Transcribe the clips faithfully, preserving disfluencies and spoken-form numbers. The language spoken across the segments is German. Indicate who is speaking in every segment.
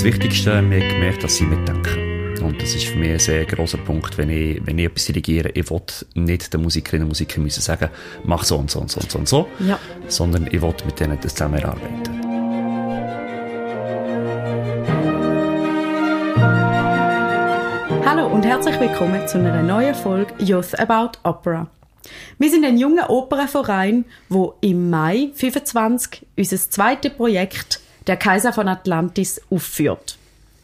Speaker 1: Wichtigste, mir gemerkt, dass sie mitdenken. Und das ist für mich ein sehr grosser Punkt, wenn ich, wenn ich etwas dirigiere. Ich will nicht den Musikerinnen und Musikern müssen sagen, mach so und so und so und so und so,
Speaker 2: ja.
Speaker 1: sondern ich will mit denen das zusammen erarbeiten.
Speaker 2: Hallo und herzlich willkommen zu einer neuen Folge Youth About Opera. Wir sind ein junger Opernverein, wo im Mai fünfundzwanzig unser zweites Projekt «Der Kaiser von Atlantis» aufführt.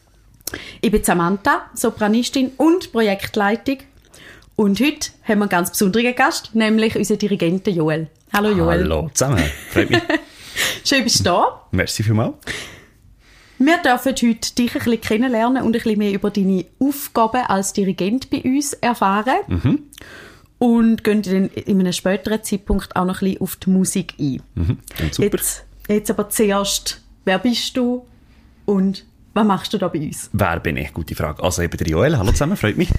Speaker 2: Ich bin Samantha, Sopranistin und Projektleitung. Und heute haben wir einen ganz besonderen Gast, nämlich unseren Dirigenten Joel. Hallo Joel.
Speaker 1: Hallo zusammen, freut mich.
Speaker 2: Schön, bist du da.
Speaker 1: Merci vielmals.
Speaker 2: Wir dürfen heute dich ein bisschen kennenlernen und ein bisschen mehr über deine Aufgaben als Dirigent bei uns erfahren.
Speaker 1: Mhm.
Speaker 2: Und gehen dann in einem späteren Zeitpunkt auch noch ein bisschen auf die Musik ein.
Speaker 1: Mhm. Super.
Speaker 2: Jetzt, jetzt aber zuerst, wer bist du und was machst du da bei uns?
Speaker 1: Wer bin ich? Gute Frage. Also ich bin der Joel, hallo zusammen, freut mich.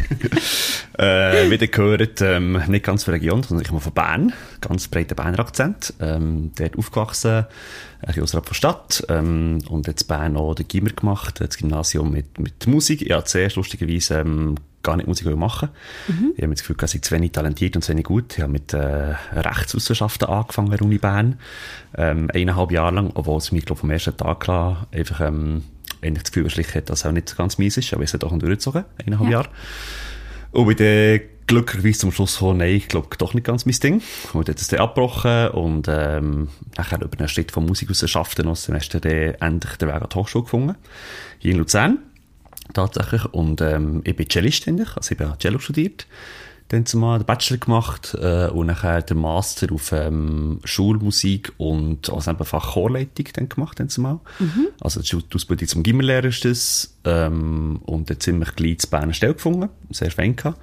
Speaker 1: äh, wie ihr gehört, ähm, nicht ganz von der Region, sondern ich komme von Bern, ganz breiter Berner Akzent. Ähm, dort aufgewachsen, ein außerhalb der Stadt, ähm, und jetzt Bern auch den Gimmer gemacht, das Gymnasium mit, mit Musik. Ich habe zuerst lustigerweise ähm, gar nicht Musik machen. Mhm. Ich habe das Gefühl, ich sei zu wenig talentiert und zu wenig gut. Ich habe mit äh, Rechtswissenschaften angefangen an der Uni Bern, ähm, eineinhalb Jahre lang, obwohl es mich, glaube vom ersten Tag klar einfach ähm, eigentlich das Gefühl erschlichen hat, dass es auch nicht ganz mies ist, aber ich habe es doch durchgezogen, eineinhalb ja. Jahre. Und bin dann glücklicherweise zum Schluss gekommen, nein, ich glaube, doch nicht ganz mein Ding. Und dann hat es dann abgebrochen und ähm, nachher über einen Schritt von Musikwissenschaften noch das Semester dann endlich den Weg an die Hochschule gefunden, hier in Luzern tatsächlich. Und ähm, ich bin Cellist, also ich habe Cello studiert, dann zumal den Bachelor gemacht äh, und nachher den Master auf ähm, Schulmusik und als Nebenfach Chorleitung dann gemacht. Dann zumal. Mhm. Also die Ausbildung zum Gimmerlehrer ist das, ähm, und dann ziemlich gleich zu Bern eine Stelle gefunden, sehr schwenk gehabt.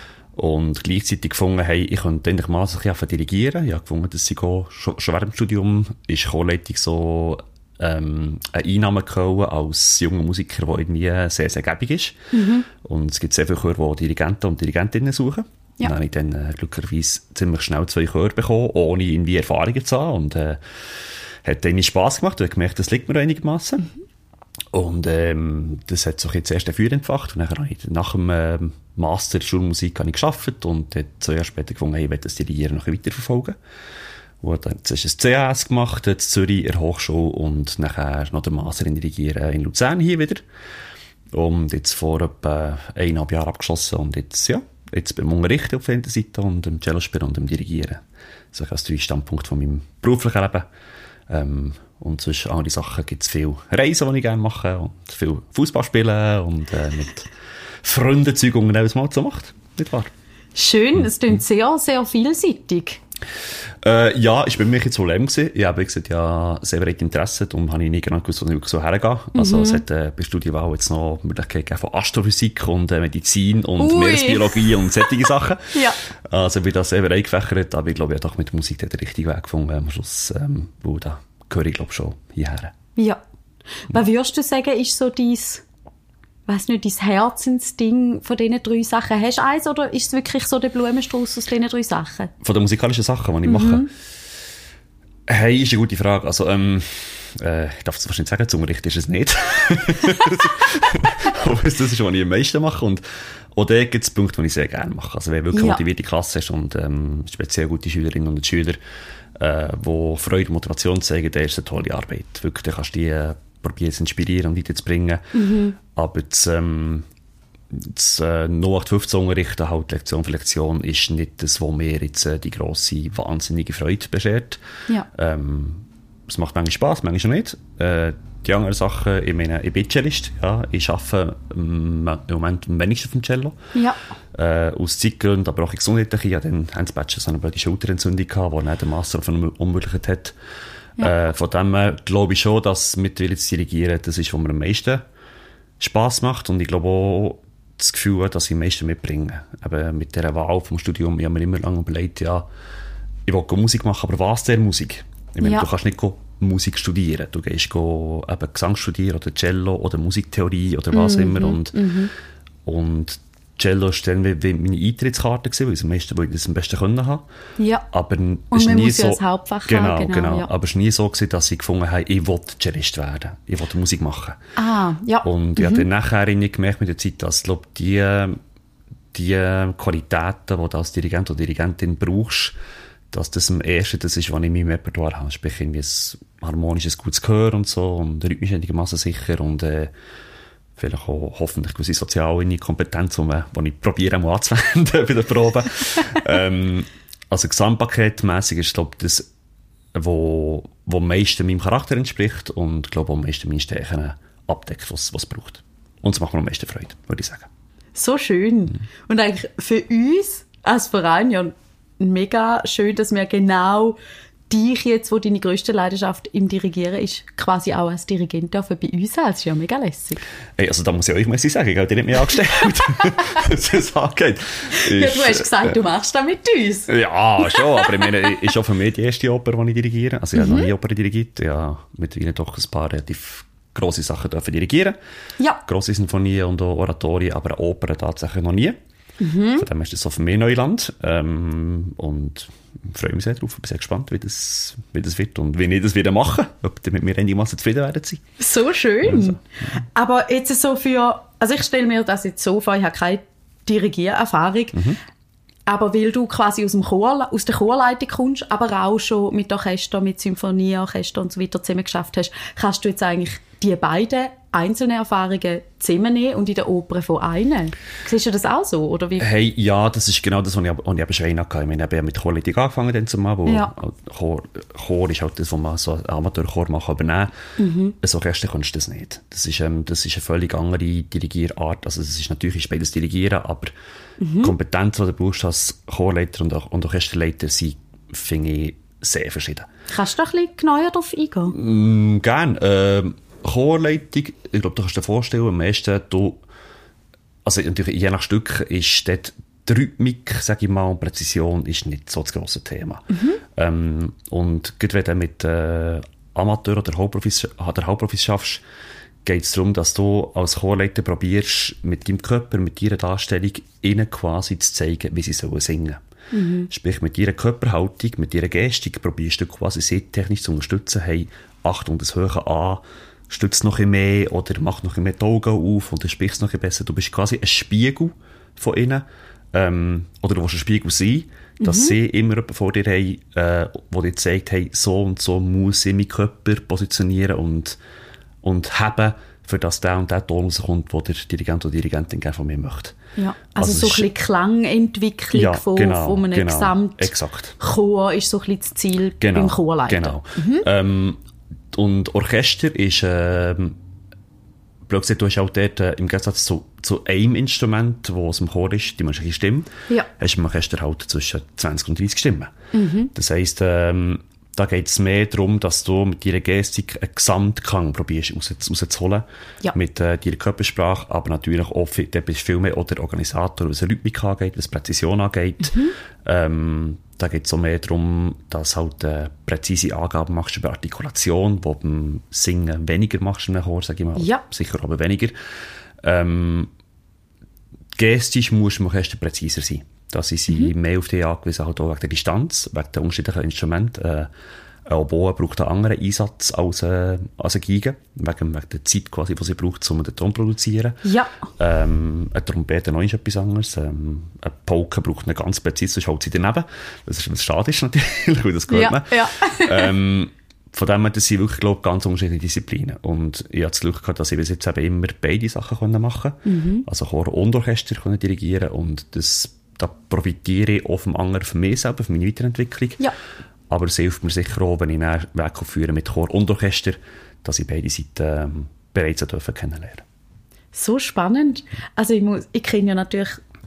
Speaker 1: Und gleichzeitig gefunden, hey, ich könnte endlich mal so ein bisschen dirigieren. Ich habe gefunden, dass ich auch, schon, schon während dem Studium ist Chorleitung so ähm, eine Einnahmequelle als junger Musiker, die irgendwie sehr, sehr gäbig ist. Mhm. Und es gibt sehr viele Chöre, die Dirigenten und Dirigentinnen suchen. Ja. Und dann habe ich dann äh, glücklicherweise ziemlich schnell zwei Chöre bekommen, ohne irgendwie Erfahrungen zu haben. Und äh, hat dann Spass gemacht und habe gemerkt, das liegt mir einigermaßen. Mhm. Und ähm, das hat sich jetzt erst ein Feuer entfacht. Und dann habe ich nach dem äh, Master Schulmusik habe ich gearbeitet und dann zwei Jahre später gefunden, hey, ich will das Dirigieren noch weiterverfolgen. Und dann hast du ein C A S gemacht, in Zürich, in der Hochschule, und nachher noch den Master in Dirigieren in Luzern hier wieder. Und jetzt vor etwa eineinhalb Jahren abgeschlossen und jetzt, ja, jetzt beim Unterrichten auf der einen Seite und im Cellospielen und im Dirigieren. So als drei Standpunkte von meinem beruflichen Leben. Ähm, und sonst andere Sachen gibt es viel Reisen, die ich gerne mache, und viel Fußball spielen und äh, mit Freunden Zeug unternehmen, was man so macht. Nicht wahr?
Speaker 2: Schön, es klingt sehr, sehr vielseitig.
Speaker 1: Äh, ja, ich bin mir jetzt so leben gewesen. Ich habe gesagt, ja, sehr breit Interesse, und habe ich nicht genau gewusst, wo ich wirklich so hergehe. Mhm. Also, es hat äh, bei Studienwahl jetzt noch Möglichkeiten von Astrophysik und äh, Medizin und Ui. Meeresbiologie und solche Sachen. Ja. Also, ich bin da sehr breit gefächert, aber ich glaube, ich habe doch mit Musik den richtigen Weg gefunden am Schluss, ähm, wo da gehöre ich, glaube schon hierher.
Speaker 2: Ja. Was würdest du sagen, ist so dein, weiss nicht, dein Herzensding von diesen drei Sachen? Hast du eins, oder ist es wirklich so der Blumenstrauß aus diesen drei Sachen?
Speaker 1: Von den musikalischen Sachen, die ich
Speaker 2: mhm.
Speaker 1: mache? Hey, ist eine gute Frage. Also, ähm, äh, ich darf es wahrscheinlich sagen, zum Unterricht ist es nicht. Aber das ist, was ich am meisten mache. Und auch da gibt es Punkte, die ich sehr gerne mache. Also, wenn du wirklich ja. motivierte Klasse hast und ähm, speziell gute Schülerinnen und Schüler, äh, die Freude und Motivation zeigen, dann ist es eine tolle Arbeit. Wirklich, dann kannst du die äh, probieren zu inspirieren und weiterzubringen. Mhm. Aber das, ähm, das äh, null acht fünfzehn unterrichten, halt Lektion für Lektion, ist nicht das, was mir jetzt äh, die grosse, wahnsinnige Freude beschert. Ja. Ähm, es macht manchmal Spass, manchmal nicht. Äh, die anderen Sachen, ich meine, ich bin Cellist, ja, ich arbeite ähm, im Moment am wenigsten auf dem Cello. Ja. Äh, aus Zeitgründen, aber auch gesundheitlich. Ich hatte dann Hans Bachelor so eine blöde Schulterentzündung gehabt, die dann den Master unmöglich hat. Ja. Äh, von dem her glaube ich schon, dass mittlerweile zu dirigieren, das ist, was mir am meisten Spass macht. Und ich glaube auch das Gefühl, dass ich am meisten mitbringe. Eben mit dieser Wahl vom Studium, ich habe mir immer lange überlegt, ja, ich will Musik machen, aber was der Musik? Ich meine, ja. du kannst nicht Musik studieren. Du gehst go, eben Gesang studieren oder Cello oder Musiktheorie oder was mm-hmm. immer. Und, mm-hmm. und Cello war dann wie, wie meine Eintrittskarte gewesen, weil ich, am meisten, weil ich das am besten können habe.
Speaker 2: Ja.
Speaker 1: Aber
Speaker 2: und
Speaker 1: es
Speaker 2: man
Speaker 1: nie
Speaker 2: muss
Speaker 1: so,
Speaker 2: ja als Hauptfach
Speaker 1: genau,
Speaker 2: haben.
Speaker 1: Genau, genau.
Speaker 2: Ja.
Speaker 1: Aber es war nie so gewesen, dass ich gefunden habe, ich will Cellist werden. Ich will Musik machen.
Speaker 2: Ah, ja.
Speaker 1: Und
Speaker 2: mhm.
Speaker 1: ich habe dann nachher gemerkt mit der Zeit, dass, glaub, die, die Qualitäten, die du als Dirigent oder Dirigentin brauchst, dass das am ersten das ist, was ich in meinem Repertoire habe. Sprich, irgendwie ein harmonisches, gutes Gehör und so und rhythmisch einigermaßen sicher und äh, vielleicht auch hoffentlich gewisse soziale Kompetenz, die, man, die ich probiere mal anzuwenden bei der Probe. ähm, also gesamtpaketmässig ist, glaube ich, das, wo, wo am meisten meinem Charakter entspricht und glaube am meisten meine Stärken abdeckt, was es braucht. Und es macht mir am meisten Freude, würde ich sagen.
Speaker 2: So schön. Mhm. Und eigentlich für uns als Verein ja mega schön, dass wir genau dich jetzt, wo deine grösste Leidenschaft im Dirigieren ist, quasi auch als Dirigent dürfen bei uns sein. Das ist ja mega lässig.
Speaker 1: Hey, also da muss ich euch mal sagen, ich habe dir nicht mehr angestellt, dass es angeht.
Speaker 2: Ja, du hast gesagt, äh, du machst das mit uns.
Speaker 1: Ja, schon, aber ich meine, ist auch für mich die erste Oper, die ich dirigiere. Also ich mhm. habe noch nie Oper dirigiert. Ich habe mittlerweile doch ein paar relativ grosse Sachen dürfen dirigieren.
Speaker 2: Ja.
Speaker 1: Grosse Sinfonien und auch Oratorien, aber Opern tatsächlich noch nie. Mhm. Von dem ist das so für mich Neuland. Ähm, und ich freue mich sehr drauf. Ich bin sehr gespannt, wie das, wie das wird und wie ich das wieder mache. Ob die mit mir einigermaßen zufrieden werden sie.
Speaker 2: So schön. Also. Aber jetzt so für, also ich stelle mir das jetzt so vor, ich habe keine Dirigiererfahrung, mhm. aber weil du quasi aus, dem Chor, aus der Chorleitung kommst, aber auch schon mit Orchester, mit Symphonieorchester und so weiter zusammen geschafft hast, kannst du jetzt eigentlich die beiden einzelnen Erfahrungen zusammennehmen und in der Oper von einer. Siehst du das auch so? Oder wie?
Speaker 1: Hey, ja, das ist genau das, was ich, was ich eben schon hatte. Ich meine, ich habe mit Chorleitung angefangen, dann zumal, wo
Speaker 2: ja.
Speaker 1: Chor, Chor ist halt das, was man so einen Amateurchor machen, aber nein, mhm. ein Orchester kannst du das nicht. Das ist, ähm, das ist eine völlig andere Dirigierart. Also es ist natürlich beides Dirigieren, aber mhm. die Kompetenz, die du brauchst als Chorleiter und, und Orchesterleiter, sind, finde ich, sehr verschieden.
Speaker 2: Kannst du da ein bisschen genauer darauf eingehen?
Speaker 1: Mm, gerne. Ähm, Chorleitung, ich glaube, du kannst dir vorstellen, am meisten, du, also natürlich je nach Stück ist dort die Rhythmik, sage ich mal, und Präzision ist nicht so das grosse Thema. Mhm. Ähm, und gerade wenn du mit äh, Amateur oder Hauptprofis, der Hauptprofis schaffst, geht es darum, dass du als Chorleiter probierst, mit deinem Körper, mit deiner Darstellung, ihnen quasi zu zeigen, wie sie sollen singen. Mhm. Sprich, mit ihrer Körperhaltung, mit ihrer Gestik probierst du quasi sie technisch zu unterstützen, hey, Achtung, das Hören an, stützt noch ein mehr oder macht noch ein mehr die Augen auf oder sprichst noch ein besser. Du bist quasi ein Spiegel von ihnen. Ähm, oder du willst ein Spiegel sein, dass mhm. sie immer jemanden vor dir haben, äh, der dir zeigt, hey, so und so muss ich meinen Körper positionieren und, und haben, für dass der und der Ton rauskommt, den der Dirigent oder Dirigentin gerne von mir möchte.
Speaker 2: Ja, also, also so ein bisschen Klangentwicklung
Speaker 1: ja,
Speaker 2: von,
Speaker 1: genau,
Speaker 2: von einem
Speaker 1: genau,
Speaker 2: Gesamtchor ist so ein bisschen das Ziel
Speaker 1: genau,
Speaker 2: beim Chorleiter.
Speaker 1: Genau.
Speaker 2: Mhm.
Speaker 1: Ähm, und Orchester ist, ähm, blöd gesagt, du hast auch dort, äh, im Gegensatz zu, zu einem Instrument, das aus dem Chor ist, die menschliche Stimme, ja. hast du im Orchester halt zwischen zwanzig und dreißig Stimmen. Mhm. Das heisst, ähm, da geht es mehr darum, dass du mit deiner Gestik einen Gesamtklang probierst raus, rauszuholen. Ja. Mit äh, deiner Körpersprache, aber natürlich auch, da bist du viel mehr auch der Organisator, was Rhythmik angeht, was Präzision angeht. Mhm. Ähm, da geht es auch mehr darum, dass halt äh, präzise Angaben machst über Artikulation, wo du beim Singen weniger machst in einem Chor, sage ich mal. Ja. Sicher aber weniger. Ähm, gestisch musst du im Orchester präziser sein. Da sind sie mhm. mehr auf die angewiesen, halt auch wegen der Distanz, wegen der unterschiedlichen Instrumente. Äh, ein Oboe braucht einen anderen Einsatz als, äh, als eine Geige, wegen, wegen der Zeit quasi, die sie braucht, um den Ton zu produzieren. Ja. Ähm, eine Trompete noch ist etwas anderes. Ähm, eine Polka braucht eine ganz präzise, sonst hält sie daneben. Das ist, was schade ist natürlich, weil das gehört
Speaker 2: ja,
Speaker 1: man.
Speaker 2: Ja.
Speaker 1: ähm, von dem her, das sind wirklich, glaube ich, ganz unterschiedliche Disziplinen. Und ich hatte das Glück gehabt, dass ich bis jetzt eben immer beide Sachen machen konnte. Mhm. Also Chor und Orchester können dirigieren. Und das, da profitiere ich auch vom anderen für mich selber, für meine Weiterentwicklung. Ja. Aber es hilft mir sicher auch, wenn ich einen Weg führe mit Chor und Orchester, dass ich beide Seiten ähm, bereits dürfen kennenlernen.
Speaker 2: So spannend. Also ich, muss, ich kenne ja natürlich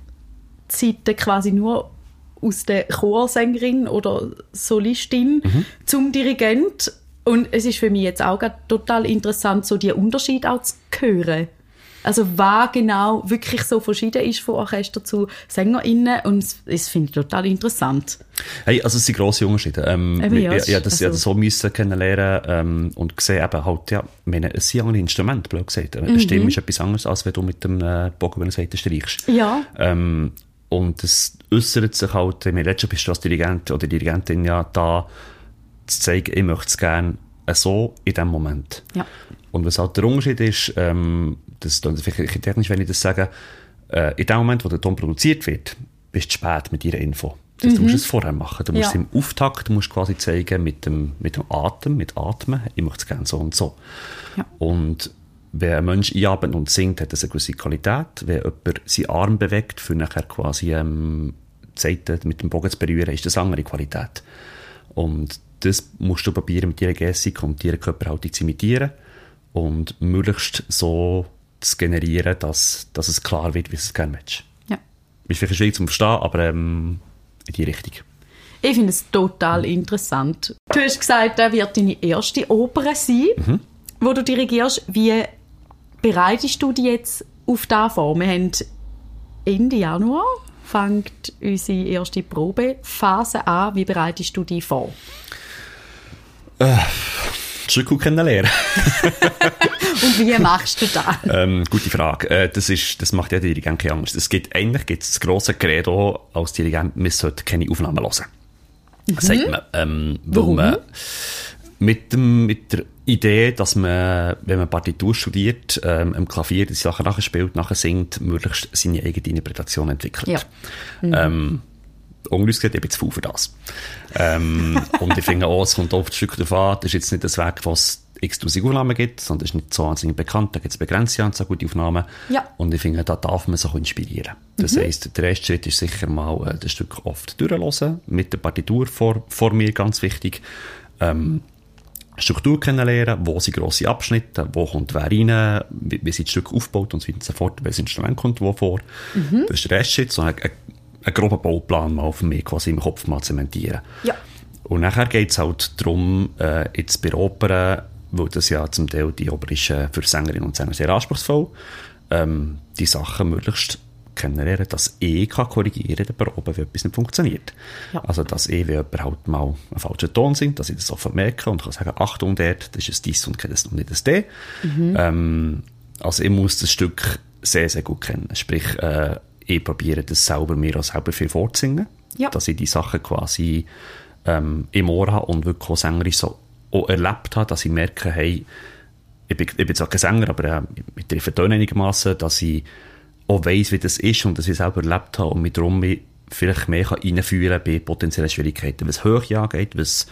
Speaker 2: die Seiten quasi nur aus der Chorsängerin oder Solistin mhm. zum Dirigent. Und es ist für mich jetzt auch total interessant, so die Unterschiede auch zu hören. Also was genau wirklich so verschieden ist von Orchester zu SängerInnen und das finde ich total interessant.
Speaker 1: Hey, also es sind grosse Unterschiede. Ähm,
Speaker 2: Eben, ja,
Speaker 1: ich, ich, ich das,
Speaker 2: also.
Speaker 1: das so müssen kennenlernen ähm, und gesehen eben halt, ja, ich meine, es sind andere Instrumente, blöd gesagt. Eine
Speaker 2: Mhm.
Speaker 1: Stimme ist etwas anderes, als wenn du mit dem äh, Bogen über die Seite streichst.
Speaker 2: Ja.
Speaker 1: Ähm, und es äußert sich halt, ich meine, letztens bist du als Dirigent oder Dirigentin ja da, zu zeigen, ich möchte es gerne so in dem Moment.
Speaker 2: Ja.
Speaker 1: Und was halt der Unterschied ist, ähm, das ist vielleicht technisch, wenn ich das sage, äh, in dem Moment, wo der Ton produziert wird, bist du spät mit deiner Info. Das heißt, du
Speaker 2: Mhm.
Speaker 1: musst es vorher machen. Du musst
Speaker 2: Ja.
Speaker 1: im Auftakt, du musst quasi zeigen, mit dem, mit dem Atem, mit Atmen, ich möchte es gerne so und so.
Speaker 2: Ja.
Speaker 1: Und wenn ein Mensch einatmet und singt, hat das eine gewisse Qualität. Wenn jemand seinen Arm bewegt, für nachher quasi ähm, die Seite mit dem Bogen zu berühren, ist das eine andere Qualität. Und das musst du probieren, mit deiner Gestik und deiner Körperhaltung zu imitieren und möglichst so zu generieren, dass, dass es klar wird, wie du es gerne möchtest.
Speaker 2: Ja.
Speaker 1: Ist vielleicht schwierig zu verstehen, aber ähm, in die Richtung.
Speaker 2: Ich finde es total interessant. Du hast gesagt, das wird deine erste Oper sein,
Speaker 1: Mhm.
Speaker 2: wo du dirigierst. Wie bereitest du dich jetzt auf das vor? Wir haben Ende Januar fängt unsere erste Probephase an. Wie bereitest du dich vor?
Speaker 1: Äh, Stück kennenlernen.
Speaker 2: Und wie machst du das?
Speaker 1: ähm, gute Frage. Äh, das, ist, das macht ja der Dirigent keine Angst. Es gibt, eigentlich gibt es das grosse Credo als Dirigent, man sollte keine Aufnahmen hören. Mhm. Sagt man. Ähm,
Speaker 2: Warum?
Speaker 1: Man mit, dem, mit der Idee, dass man, wenn man Partitur studiert, ähm, am Klavier die Sachen nachher spielt, nachher singt, möglichst seine eigene Interpretation entwickelt.
Speaker 2: Ja. Mhm.
Speaker 1: Ähm, Ungelöst gesagt, ich bin zu faul für das. Ähm, und ich finde auch, es kommt oft ein Stück davon an, das ist jetzt nicht das Werk, was x-tausend Aufnahmen gibt, sondern es ist nicht so wahnsinnig bekannt, da gibt es begrenzte Anzahl gute Aufnahmen.
Speaker 2: Ja.
Speaker 1: Und ich finde, da darf man sich auch inspirieren. Das mhm. heisst, der erste Schritt ist sicher mal äh, das Stück oft durchhören, mit der Partitur vor, vor mir, ganz wichtig. Ähm, Struktur kennenlernen, wo sind grosse Abschnitte, wo kommt wer rein, wie, wie sind die Stücke aufgebaut und so weiter und so fort, welches Instrument kommt wo vor. Mhm. Das ist der erste Schritt, so ein, ein einen groben Bauplan mal für mich quasi im Kopf mal zementieren.
Speaker 2: Ja.
Speaker 1: Und nachher geht es halt darum, äh, jetzt bei der Oper, weil das ja zum Teil die Oper ist äh, für Sängerinnen und Sänger sehr anspruchsvoll, ähm, die Sachen möglichst kennenlernen, dass ich kann korrigieren in der Probe, wie etwas nicht funktioniert.
Speaker 2: Ja.
Speaker 1: Also, dass ich, wenn jemand halt mal einen falschen Ton singt, dass ich das sofort merke und kann sagen, Achtung, dort, das ist ein Dies und das und nicht ein D. Mhm. Ähm, also, ich muss das Stück sehr, sehr gut kennen. Sprich, äh, ich probiere das selber mir auch selber viel vorzusingen,
Speaker 2: ja.
Speaker 1: dass ich die Sachen quasi ähm, im Ohr habe und wirklich auch sängerisch so auch erlebt habe, dass ich merke, hey, ich bin, ich bin zwar kein Sänger, aber äh, mit der Vertönen einigermaßen, dass ich auch weiss, wie das ist und dass ich selber erlebt habe und mich darum vielleicht mehr reinfühlen bei potenziellen Schwierigkeiten, was Höhe angeht, was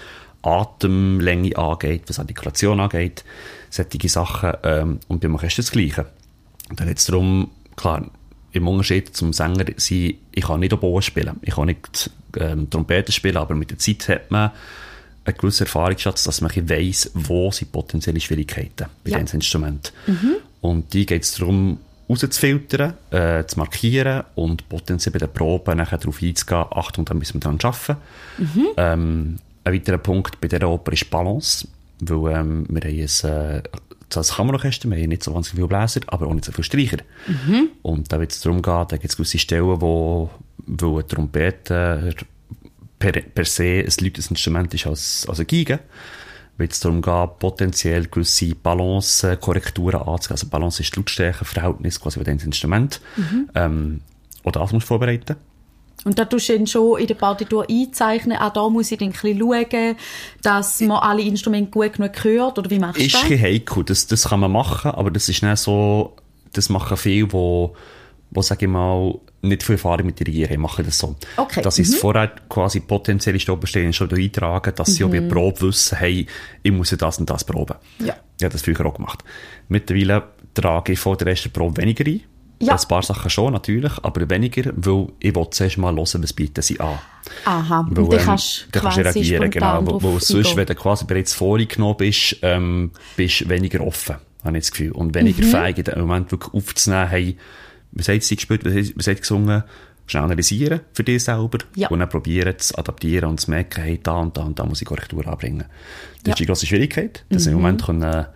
Speaker 1: Atemlänge angeht, was Artikulation angeht, solche Sachen, ähm, und beim Orchester das Gleiche. Und dann geht es darum, klar, im Unterschied zum Sänger sein, ich kann nicht Oboe spielen, ich kann nicht ähm, Trompete spielen, aber mit der Zeit hat man einen gewissen Erfahrungsschatz, dass man weiss, wo sind potenzielle Schwierigkeiten bei
Speaker 2: ja.
Speaker 1: diesem Instrument.
Speaker 2: Mhm. Und
Speaker 1: die geht es darum, rauszufiltern, äh, zu markieren und potenziell bei den Proben nachher darauf einzugehen, Achtung, da müssen wir dran arbeiten. Mhm. Ähm, ein weiterer Punkt bei dieser Oper ist Balance, weil ähm, wir haben ein äh, das Kammerorchester, wir haben nicht so wahnsinnig viele Bläser, aber auch nicht so viele Streicher. Mhm. Und da wird es darum gehen, da gibt es gewisse Stellen, wo, wo eine Trompete per, per se ein lautes Instrument ist als, als eine Geige, wird es darum gehen, potenziell gewisse Balance-Korrekturen anzugehen. Also Balance ist das Lautstärkenverhältnis quasi bei diesem Instrument. Mhm. Ähm, auch das musst du vorbereiten.
Speaker 2: Und da tust du dann schon in der Partitur einzeichnen, auch da muss ich dann ein bisschen schauen, dass man alle Instrumente gut genug hört, oder wie machst du das?
Speaker 1: Ist ein bisschen heikel, das, das kann man machen, aber das ist nicht so, das machen viele, wo, wo sage ich mal, nicht viel Erfahrung mit Dirigieren haben, machen das so.
Speaker 2: Okay.
Speaker 1: Dass sie
Speaker 2: mhm.
Speaker 1: es vorher quasi potenziell Stehen schon eintragen, dass sie mhm. auch bei der Probe wissen, hey, ich muss ja das und das proben.
Speaker 2: Ja.
Speaker 1: Ich habe das früher auch gemacht. Mittlerweile trage ich vor der ersten Probe weniger ein. Ja. Ein paar Sachen schon, natürlich, aber weniger, weil ich will zuerst mal hören, was bieten sie an.
Speaker 2: Aha,
Speaker 1: weil,
Speaker 2: und dann
Speaker 1: ähm,
Speaker 2: kannst
Speaker 1: du kannst reagieren, genau. Weil, weil sonst, eingehen. Wenn du quasi bereits vorgenommen bist, ähm, bist du weniger offen, habe ich das Gefühl. Und weniger mhm. fähig, in dem Moment wirklich aufzunehmen, hey, was hat sie gespielt, was hat sie gesungen, schnell analysieren für dich selber
Speaker 2: ja.
Speaker 1: und dann probieren zu adaptieren und zu merken, hey, da und da und da muss ich Korrektur anbringen. Das ja. ist die grosse Schwierigkeit, dass mhm. im Moment können,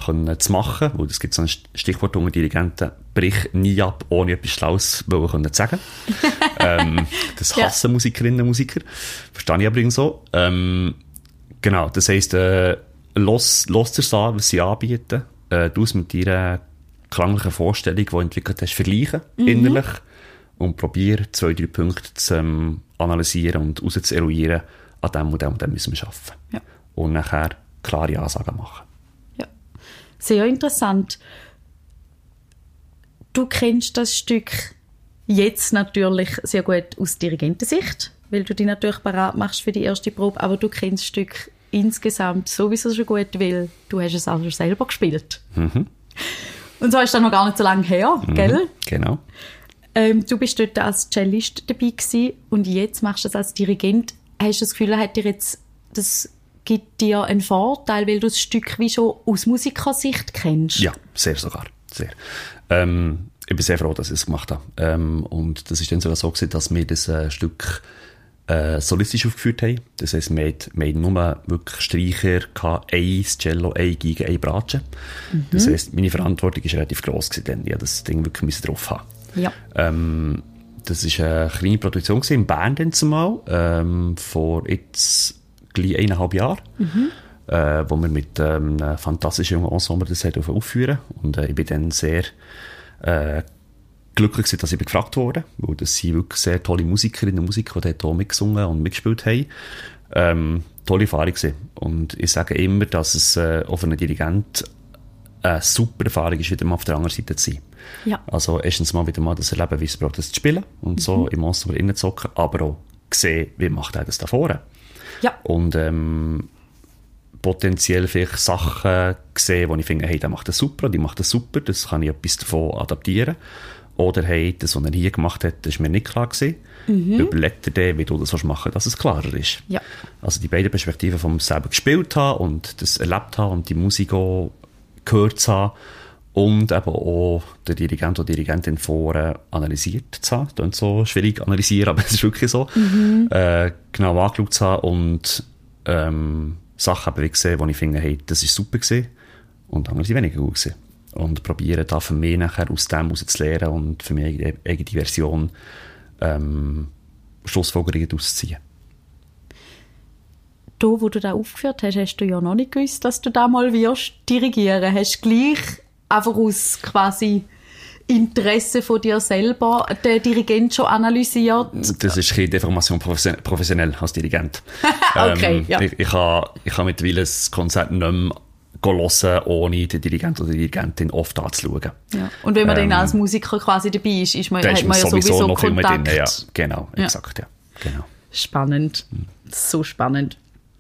Speaker 1: können zu machen, weil es gibt so ein Stichwort unter Dirigenten, brich nie ab, ohne etwas Schlaues wollen zu sagen. ähm, das hassen ja. Musikerinnen und Musiker. Verstehe ich übrigens so. Ähm, genau, das heisst, äh, los, los dir an, was sie anbieten, äh, du es mit deiner klanglichen Vorstellung, die du entwickelt hast, vergleichen, mhm. innerlich, und probier zwei, drei Punkte zu ähm, analysieren und raus zu eruieren, an dem und dem und dem müssen wir arbeiten. Ja. Und nachher klare Ansagen machen.
Speaker 2: Ja, sehr interessant. Du kennst das Stück jetzt natürlich sehr gut aus Dirigentensicht, weil du dich natürlich bereit machst für die erste Probe, aber du kennst das Stück insgesamt sowieso schon gut, weil du hast es auch schon selber gespielt. Mhm. Und so ist das noch gar nicht so lange her, mhm, gell?
Speaker 1: Genau.
Speaker 2: Ähm, du bist dort als Cellist dabei gewesen und jetzt machst du das als Dirigent. Hast du das Gefühl, hat dir jetzt, das gibt dir einen Vorteil, weil du das Stück wie schon aus Musikersicht kennst?
Speaker 1: Ja, sehr sogar. Sehr. Ähm, ich bin sehr froh, dass ich es gemacht habe. Ähm, und das ist dann sogar so gewesen, dass wir das äh, Stück äh, solistisch aufgeführt haben. Das heisst, wir hatten, wir hatten nur wirklich Streicher, ein Cello, ein Geige, ein Bratsche. Mhm. Das heisst, meine Verantwortung war relativ gross gewesen, denn ich das Ding wirklich drauf haben.
Speaker 2: Ja.
Speaker 1: Ähm, das war eine kleine Produktion gewesen, in Bern dann zumal, ähm, vor jetzt gleich eineinhalb Jahren, mhm. äh, wo wir mit ähm, einem fantastischen jungen Ensemble das aufführen. Und äh, ich bin dann sehr äh, glücklich gewesen, dass ich gefragt wurde, weil das sind wirklich sehr tolle Musikerinnen und Musiker, die dort auch mitgesungen und mitgespielt haben. Ähm, tolle Erfahrung gewesen. Und ich sage immer, dass es äh, auch für einen Dirigent eine super Erfahrung ist, wieder mal auf der anderen Seite zu sein.
Speaker 2: Ja.
Speaker 1: Also erstens mal wieder mal das Erleben, wie es braucht, das zu spielen und mhm. so im Ensemble reinzuhocken, aber auch sehen, wie macht er das da vorne.
Speaker 2: Ja.
Speaker 1: Und ähm, potenziell vielleicht Sachen sehen, wo ich finde, hey, der macht das super, die macht das super, das kann ich etwas davon adaptieren. Oder hey, das, was er hier gemacht hat, das ist mir nicht klar gewesen. Mhm. Überleg dir dann, wie du das machen willst, dass es klarer ist.
Speaker 2: Ja.
Speaker 1: Also die beiden Perspektiven vom selber gespielt haben und das erlebt haben und die Musik auch gehört zu haben und eben auch der Dirigent oder Dirigentin vorher analysiert zu haben. Das ist so schwierig analysieren, aber es ist wirklich so. Mhm. Äh, genau angeschaut zu haben und ähm, Sachen eben gesehen, wo ich finde, hey, das ist super gewesen und andere sind weniger gut gewesen. Und probieren da für mich nachher aus dem heraus zu lernen und für mich eine eigene Version ähm, Schlussfolgerungen auszuziehen.
Speaker 2: Da, wo du da aufgeführt hast, hast du ja noch nicht gewusst, dass du da mal wirst dirigieren. Hast du gleich einfach aus quasi Interesse von dir selber den Dirigent schon analysiert?
Speaker 1: Das ist keine Deformation professionell als Dirigent.
Speaker 2: Okay, ähm, ja.
Speaker 1: Ich, ich habe ich ha mittlerweile das Konzert nicht mehr hören, ohne den Dirigent oder die Dirigentin oft anzuschauen.
Speaker 2: Ja. Und wenn man ähm, dann als Musiker quasi dabei ist, ist man, hat man ja sowieso noch Kontakt.
Speaker 1: Drin, ja, genau, ja. Exakt, ja. Genau.
Speaker 2: Spannend. Hm. So spannend.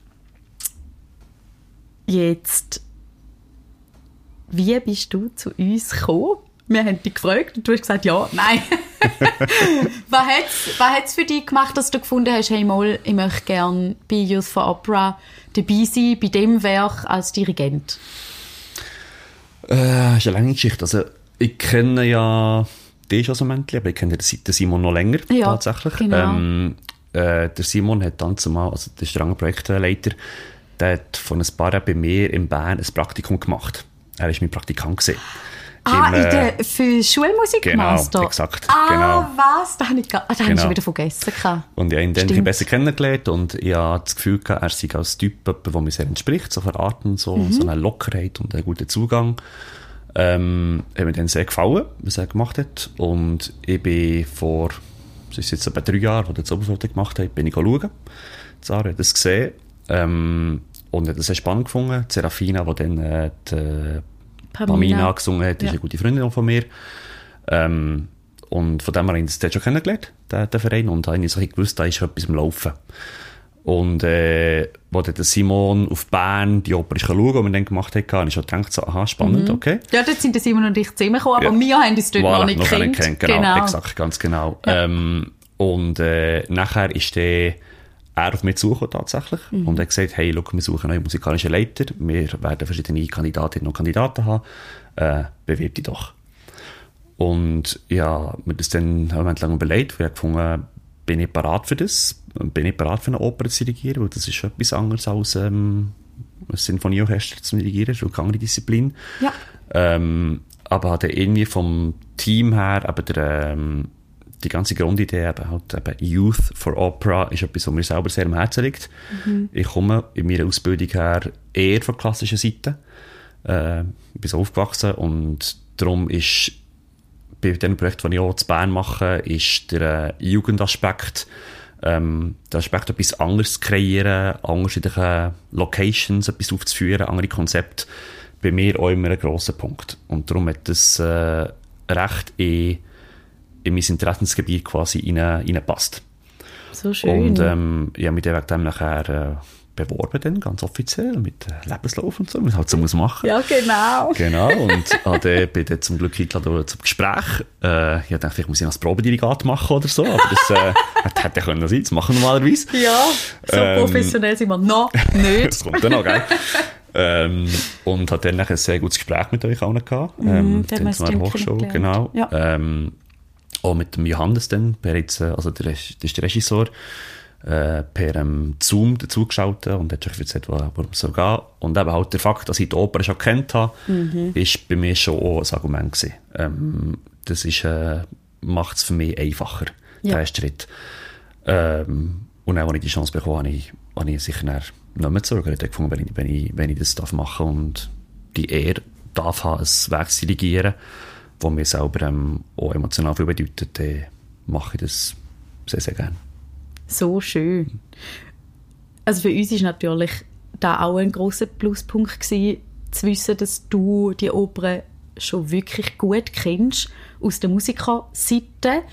Speaker 2: Jetzt, wie bist du zu uns gekommen? Wir haben dich gefragt und du hast gesagt, ja, nein. Was hat es für dich gemacht, dass du gefunden hast, hey mal, ich möchte gerne bei Youth for Opera dabei sein, bei dem Werk als Dirigent?
Speaker 1: Äh, das ist eine lange Geschichte. Also, ich kenne ja dich schon so ein Männchen, aber ich kenne den Simon noch länger, ja, tatsächlich.
Speaker 2: Genau.
Speaker 1: Ähm, äh, der Simon hat dann zumal, also der ist der Projektleiter, der hat von ein paar Jahren bei mir in Bern ein Praktikum gemacht. Er war mein Praktikant gewesen.
Speaker 2: Ah,
Speaker 1: Im,
Speaker 2: in
Speaker 1: äh,
Speaker 2: der, für Schulmusikmaster?
Speaker 1: Genau, exakt.
Speaker 2: Ah,
Speaker 1: genau.
Speaker 2: was? Da habe ich, ah, da
Speaker 1: genau.
Speaker 2: habe ich schon wieder vergessen.
Speaker 1: Und ich habe ihn dann ein besser kennengelernt und ich habe das Gefühl gehabt, er sei als Typ jemand, der mir sehr entspricht, so von Art und so, mhm. so eine Lockerheit und einen guten Zugang. Ähm, hat mir dann sehr gefallen, was er gemacht hat. Und ich bin vor, das ist jetzt etwa drei Jahre, als er das Oberfläche gemacht hat, bin ich schauen. Zara hat das gesehen. Ähm, und hat das sehr spannend gefunden. Serafina, die dann äh, die Pamina, Pamina gesungen hat, ja. ist eine gute Freundin von mir. Ähm, und von dem her habe ich das schon kennengelernt, den, den Verein. Und habe ich so gewusst, da ist etwas im Laufen. Und äh, als der Simon auf Bern die Oper ist schauen, die wir dann gemacht haben, habe ich schon gedacht, so, aha, spannend, mhm. okay.
Speaker 2: Ja, dort sind der Simon und ich zusammengekommen, aber ja. wir haben uns dort voilà, noch nicht noch gekannt.
Speaker 1: Kennt. Genau, genau, exakt, ganz genau. Ja. Ähm, und äh, nachher ist der er auf mich zugekommen tatsächlich mhm. und hat gesagt, hey, schau, wir suchen neue musikalische Leiter, wir werden verschiedene Kandidatinnen und Kandidaten haben, äh, bewirb dich doch. Und ja, mir das dann einen Moment lang überlegt, weil ich gefunden, bin ich bereit für das, bin ich bereit für eine Oper zu dirigieren, weil das ist etwas anderes als ähm, ein Sinfonieorchester zu dirigieren, schon eine andere Disziplin.
Speaker 2: Ja.
Speaker 1: Ähm, aber halt irgendwie vom Team her, aber der, ähm, die ganze Grundidee, eben halt eben Youth for Opera, ist etwas, was mir selber sehr am Herzen liegt. Mhm. Ich komme in meiner Ausbildung her eher von klassischen Seiten. Äh, ich bin so aufgewachsen und darum ist bei dem Projekt, das ich auch in Bern mache, ist der äh, Jugendaspekt, ähm, der Aspekt, etwas anderes zu kreieren, unterschiedliche Locations etwas aufzuführen, andere Konzepte, bei mir auch immer ein grosser Punkt. Und darum hat das äh, recht in, in mein Interessensgebiet quasi reingepasst.
Speaker 2: So schön.
Speaker 1: Und ähm, ich habe mich wegen dem nachher äh, beworben, dann, ganz offiziell, mit äh, Lebenslauf und so, was man halt so muss machen.
Speaker 2: Ja, genau.
Speaker 1: Genau, und äh, bin dann zum Glück eingeladen zum Gespräch. Äh, ich dachte, vielleicht muss ich noch das Probedirigat machen oder so, aber das äh, hätte ja können sein, das machen wir normalerweise.
Speaker 2: Ja, so ähm, professionell sind wir noch nicht.
Speaker 1: Das kommt dann auch, gell? ähm, und hat dann ein sehr gutes Gespräch mit euch auch noch gehabt. Ähm,
Speaker 2: mm, dann
Speaker 1: zu einer Hochschule, genau.
Speaker 2: Ja.
Speaker 1: Ähm, auch mit dem Johannes dann, bereits, also der, das ist der Regisseur, äh, per ähm, Zoom dazugeschaltet und hat sich erzählt, worum es so geht. Und eben halt der Fakt, dass ich die Oper schon kennt habe, mhm. ist bei mir schon auch ein Argument gewesen. Ähm, das ist, äh, macht es für mich einfacher, ja. der erste Schritt. Ähm, und auch, als ich die Chance bekommen habe, habe ich, habe ich sicher nicht mehr zurückgeredet gefunden, wenn ich, wenn ich, wenn ich das darf machen und die Ehre darf haben, ein Werk zu dirigieren, das mir selber ähm, auch emotional viel bedeutet, dann mache ich das sehr, sehr gerne.
Speaker 2: So schön. Also für uns ist natürlich da auch ein grosser Pluspunkt gewesen, zu wissen, dass du die Oper schon wirklich gut kennst, aus der Musikerseite.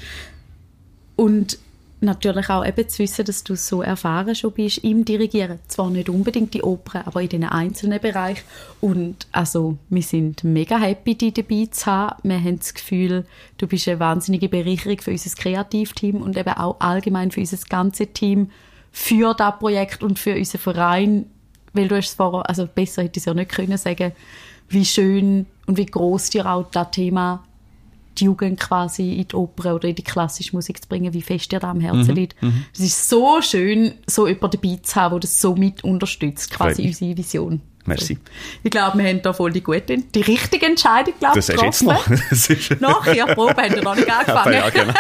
Speaker 2: Und natürlich auch eben zu wissen, dass du so erfahren schon bist im Dirigieren. Zwar nicht unbedingt die Oper, aber in den einzelnen Bereichen. Und also, wir sind mega happy, dich dabei zu haben. Wir haben das Gefühl, du bist eine wahnsinnige Bereicherung für unser Kreativteam und eben auch allgemein für unser ganzes Team, für das Projekt und für unseren Verein. Weil du hast es vorher, also besser hätte ich es ja nicht können sagen, wie schön und wie gross dir auch das Thema die Jugend quasi in die Oper oder in die klassische Musik zu bringen, wie fest dir da am Herzen liegt. Es mhm. ist so schön, so jemanden dabei zu haben, der das so mit unterstützt, quasi unsere Vision.
Speaker 1: Merci.
Speaker 2: So. Ich glaube, wir haben da voll die gute, die richtige Entscheidung, glaube ich,
Speaker 1: getroffen. Das ist jetzt noch.
Speaker 2: Noch? Ja, Probe haben wir noch nicht angefangen.
Speaker 1: Ja, genau.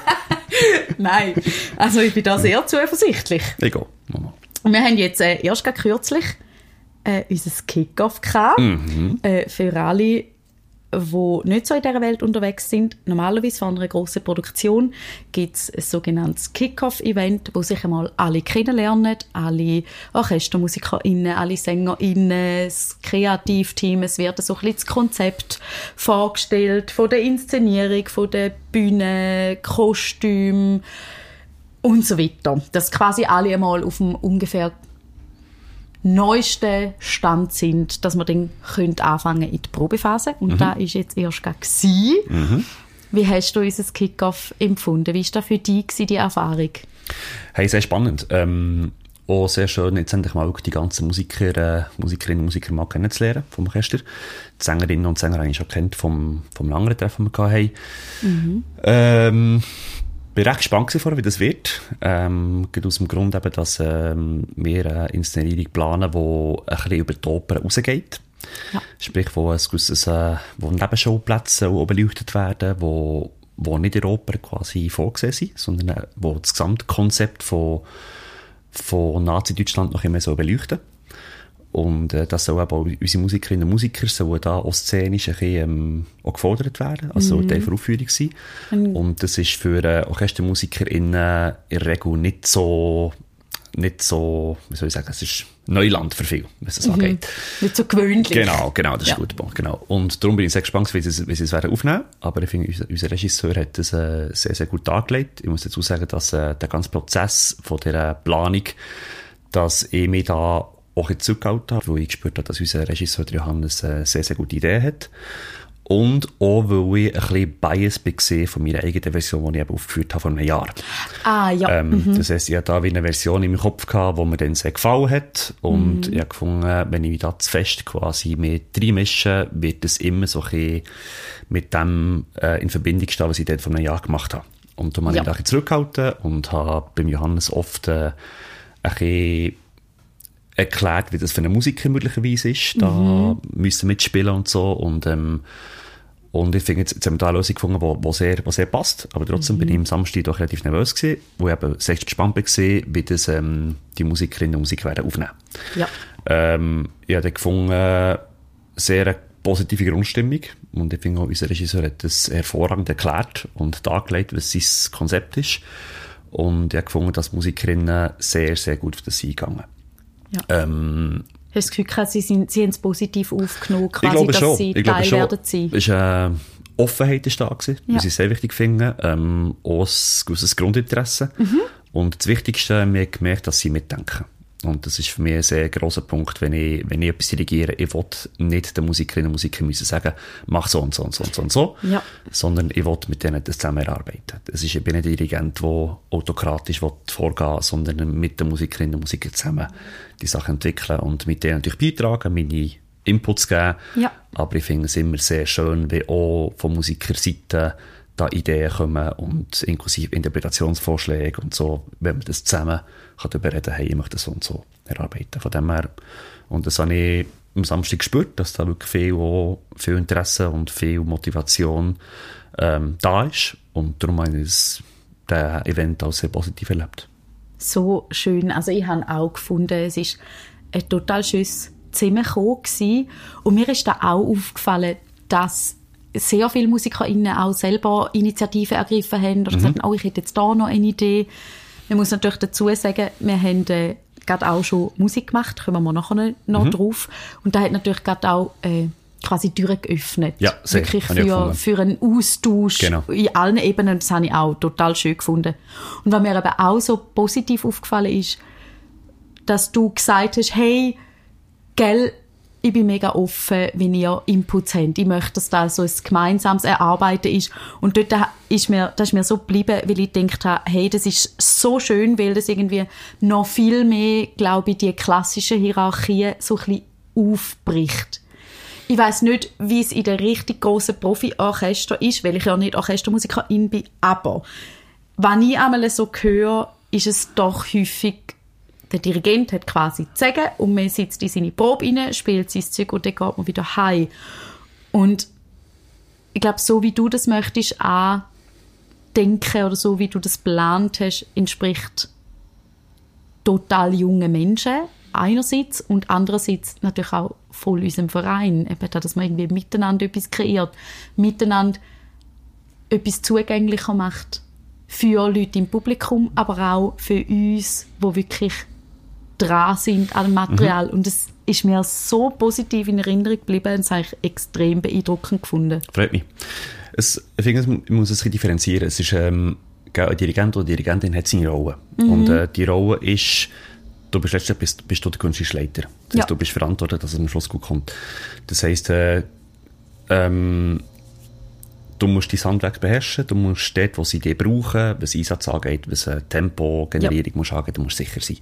Speaker 2: Nein, also ich bin da sehr zuversichtlich.
Speaker 1: Egal, Mama.
Speaker 2: Wir haben jetzt äh, erst gerade kürzlich äh, unser Kick-Off gehabt, mhm. äh, für alle, die nicht so in dieser Welt unterwegs sind. Normalerweise von einer grossen Produktion gibt es ein sogenanntes Kick-Off-Event, wo sich einmal alle kennenlernen, alle OrchestermusikerInnen, alle SängerInnen, das Kreativteam. Es wird so ein bisschen das Konzept vorgestellt, von der Inszenierung, von der Bühne, Kostüm und so weiter. Dass quasi alle einmal auf dem ungefähr neuesten Stand sind, dass wir dann anfangen in die Probephase. Und mhm. da war jetzt erst gerade. Mhm. Wie hast du unser Kick-Off empfunden? Wie war das für dich, die Erfahrung?
Speaker 1: Hey, sehr spannend. Ähm, auch sehr schön, jetzt endlich mal die ganzen Musiker, äh, Musikerinnen und Musiker mal kennenzulernen vom Orchester. Die Sängerinnen und Sänger habe ich schon kennt vom, vom anderen Treffen, das wir hatten. Mhm. Ähm, Ich war recht gespannt vorher, wie das wird. Ähm, aus dem Grund eben, dass ähm, wir eine Inszenierung planen, die ein bisschen über die Oper rausgeht. Ja. Sprich, wo ein gewisses, äh, wo Nebenschauplätze beleuchtet werden, wo, wo nicht in der Oper quasi vorgesehen sind, sondern äh, wo das Gesamtkonzept von, von Nazi-Deutschland noch immer so beleuchten. Und äh, das soll eben auch unsere Musikerinnen und Musiker sollen da auch szenisch ein bisschen, ähm, auch gefordert werden, also mhm. Teil der Aufführung sein. Mhm. Und das ist für äh, OrchestermusikerInnen in der Regel nicht so, nicht so, wie soll ich sagen, es ist Neuland für viele, was es mhm. angeht.
Speaker 2: Nicht so gewöhnlich.
Speaker 1: Genau, genau, das ist
Speaker 2: ja.
Speaker 1: gut. Genau. Und darum bin ich sehr gespannt, wie sie es, wie sie es werden aufnehmen. Aber ich finde, unser, unser Regisseur hat das äh, sehr, sehr gut dargelegt. Ich muss dazu sagen, dass äh, der ganze Prozess von dieser Planung, dass ich mich da auch jetzt zurückgehalten habe, weil ich gespürt habe, dass unser Regisseur Johannes eine sehr, sehr gute Idee hat. Und auch, weil ich ein bisschen Bias war von meiner eigenen Version, die ich eben aufgeführt habe vor einem Jahr.
Speaker 2: Ah, ja.
Speaker 1: Ähm,
Speaker 2: mhm.
Speaker 1: Das heisst, ich hatte da wie eine Version in meinem Kopf gehabt, die mir dann sehr gefallen hat. Und mhm. ich habe gefunden, wenn ich da zu fest quasi mit reinmische, wird es immer so ein bisschen mit dem äh, in Verbindung stehen, was ich dort vor einem Jahr gemacht habe. Und darum habe ja. ich mich zurückgehalten und habe beim Johannes oft äh, ein bisschen erklärt, wie das für einen Musiker möglicherweise ist, da mhm. müssen mitspielen und so. Und, ähm, und ich finde, jetzt, jetzt haben wir da eine Lösung gefunden, die, die, sehr, die sehr passt. Aber trotzdem mhm. bin ich am Samstag doch relativ nervös gewesen, wo ich eben sehr gespannt war, wie das ähm, die Musikerinnen und Musiker werden aufnehmen.
Speaker 2: Ja.
Speaker 1: Ähm, ich habe dann gefunden, sehr eine positive Grundstimmung. Und ich finde auch, unser Regisseur hat das hervorragend erklärt und dargelegt, was sein Konzept ist. Und ich habe gefunden, dass Musikerinnen sehr, sehr gut auf das eingegangen.
Speaker 2: Ja.
Speaker 1: Ähm,
Speaker 2: Hast du das Gefühl, sie, sind, sie haben es positiv aufgenommen, quasi,
Speaker 1: ich glaube
Speaker 2: dass
Speaker 1: schon.
Speaker 2: sie
Speaker 1: ich
Speaker 2: Teil
Speaker 1: glaube schon.
Speaker 2: werden sein?
Speaker 1: Es ist, äh, Offenheit ist da gewesen,
Speaker 2: ja.
Speaker 1: was ich sehr wichtig finde. Ähm, auch ein gewisses Grundinteresse. Mhm. Und das Wichtigste, wir haben gemerkt, dass sie mitdenken. Und das ist für mich ein sehr grosser Punkt, wenn ich, wenn ich etwas dirigiere. Ich will nicht den Musikerinnen und Musikern müssen sagen, mach so und so und so und so und so,
Speaker 2: ja.
Speaker 1: sondern ich will mit denen das zusammen erarbeiten. Das ist, ich bin nicht ein Dirigent, der autokratisch vorgehen will, sondern mit den Musikerinnen und Musikern zusammen die Sachen entwickeln und mit denen natürlich beitragen, meine Inputs geben.
Speaker 2: Ja.
Speaker 1: Aber ich finde es immer sehr schön, wenn auch von Musikerseite da Ideen kommen und inklusive Interpretationsvorschläge und so, wenn man das zusammen kann darüber reden, hey, ich möchte das so und so erarbeiten. Von dem her, und das habe ich am Samstag gespürt, dass da wirklich viel, auch, viel Interesse und viel Motivation ähm, da ist. Und darum habe ich das, das Event auch sehr positiv erlebt.
Speaker 2: So schön. Also ich habe auch gefunden, es war ein total schönes Zusammenkommen gewesen. Und mir ist da auch aufgefallen, dass sehr viele MusikerInnen auch selber Initiativen ergriffen haben oder mhm. gesagt, oh, ich hätte jetzt da noch eine Idee. Man muss natürlich dazu sagen, wir haben äh, gerade auch schon Musik gemacht, kommen wir nachher noch mhm. drauf. Und da hat natürlich gerade auch äh, quasi Türen geöffnet.
Speaker 1: Ja, sehr.
Speaker 2: Wirklich für, für einen Austausch
Speaker 1: genau.
Speaker 2: in allen Ebenen. Das habe ich auch total schön gefunden. Und was mir aber auch so positiv aufgefallen ist, dass du gesagt hast, hey, gell, ich bin mega offen, wenn ihr Inputs habt. Ich möchte, dass das so ein gemeinsames Erarbeiten ist. Und dort ist mir, das ist mir so geblieben, weil ich gedacht habe, hey, das ist so schön, weil das irgendwie noch viel mehr, glaube ich, die klassischen Hierarchien so ein bisschen aufbricht. Ich weiss nicht, wie es in den richtig grossen Profi-Orchester ist, weil ich ja nicht Orchestermusikerin bin, aber wenn ich einmal so höre, ist es doch häufig, der Dirigent hat quasi zu sagen und man sitzt in seine Probe rein, spielt sein Zeug und dann geht man wieder heim. Und ich glaube, so wie du das möchtest auch denken oder so wie du das geplant hast, entspricht total jungen Menschen einerseits und andererseits natürlich auch voll unserem Verein. Eben, dass man irgendwie miteinander etwas kreiert, miteinander etwas zugänglicher macht für Leute im Publikum, aber auch für uns, die wirklich dran sind an dem Material. Mhm. Und es ist mir so positiv in Erinnerung geblieben und das habe ich extrem beeindruckend gefunden.
Speaker 1: Freut mich. Es, ich finde, man muss es ein bisschen differenzieren. Es ist, ähm, ein Dirigent oder Dirigentin hat seine Rolle. Mhm. Und äh, die Rolle ist, du bist letztendlich bist, bist du der künstlerische Leiter. Das heißt, ja. du bist verantwortlich, dass es am Schluss gut kommt. Das heisst, äh, ähm, du musst dein Handwerk beherrschen, du musst dort, wo sie dich brauchen, was Einsatz angeht, was äh, Tempo, Generierung ja. musst angeht, du musst sicher sein.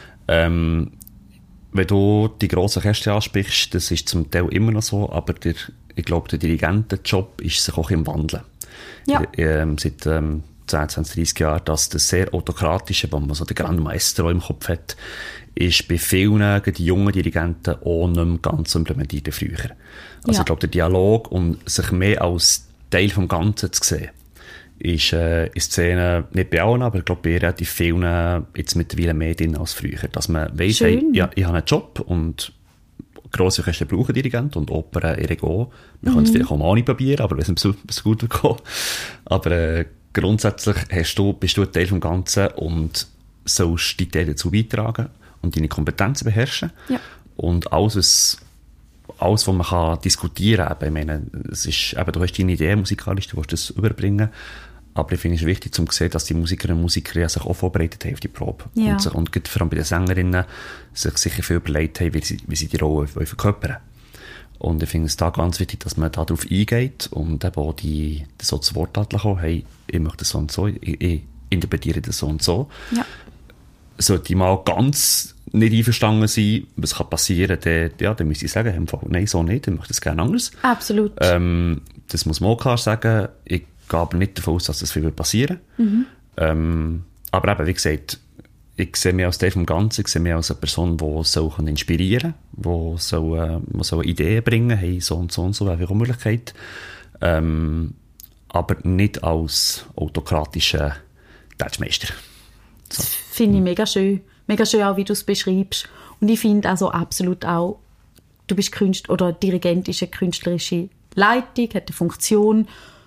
Speaker 1: Ähm, wenn du die grossen Kästen ansprichst, das ist zum Teil immer noch so, aber der, ich glaube, der Dirigentenjob ist sich auch im Wandeln.
Speaker 2: Ja.
Speaker 1: Ähm, seit ähm, zehn, zwanzig, dreissig Jahren, dass das sehr autokratische, wo man so den Grand Maestro im Kopf hat, ist bei vielen, die jungen Dirigenten, auch nicht mehr ganz so implementiert wie früher. Also ja. ich glaube, der Dialog und sich mehr als Teil vom Ganzen zu sehen, ist äh, in Szenen nicht bei allen, aber ich glaube bei relativ vielen äh, jetzt mittlerweile mehr drin als früher. Dass man weiss, hey, ja, ich habe einen Job und grosse Orchester brauchen Dirigent und Opern ihre auch. Wir mhm. können es vielleicht auch mal nicht probieren, aber wenn es gut wird. Aber äh, grundsätzlich hast du, bist du ein Teil vom Ganzen und sollst die Teile dazu beitragen und deine Kompetenzen beherrschen.
Speaker 2: Ja.
Speaker 1: Und alles, alles, was man kann diskutieren kann. Ich meine, es ist, eben, du hast deine Idee musikalisch, du willst das überbringen. Aber ich finde es wichtig, zu sehen, dass die Musikerinnen und Musiker sich auch vorbereitet haben auf die Probe.
Speaker 2: Ja.
Speaker 1: Und, sich, und vor allem bei den Sängerinnen sich sicher viel überlegt haben, wie sie, wie sie die Rolle verkörpern. Und ich finde es da ganz wichtig, dass man darauf eingeht und eben auch die, so das Wort kommen, hey, ich möchte das so und so, ich, ich interpretiere das so und so.
Speaker 2: Ja.
Speaker 1: Sollte ich mal ganz nicht einverstanden sein, was kann passieren, dann, ja, dann müsste ich sagen, nein, so nicht, ich möchte das gerne anders.
Speaker 2: Absolut.
Speaker 1: Ähm, das muss man auch klar sagen. Ich gehe aber nicht davon aus, dass das viel passieren wird. Mhm. Ähm, aber eben, wie gesagt, ich sehe mich als Teil vom Ganzen, ich sehe mich als eine Person, die so inspirieren kann, die so, äh, so Ideen bringen, hey, so und so und so, wäre eine Möglichkeit. Ähm, aber nicht als autokratischer Touchmeister. So.
Speaker 2: Das finde ich mega schön. Mega schön auch, wie du es beschreibst. Und ich finde also absolut auch, du bist Künstler, oder Dirigent ist eine künstlerische Leitung, hat eine Funktion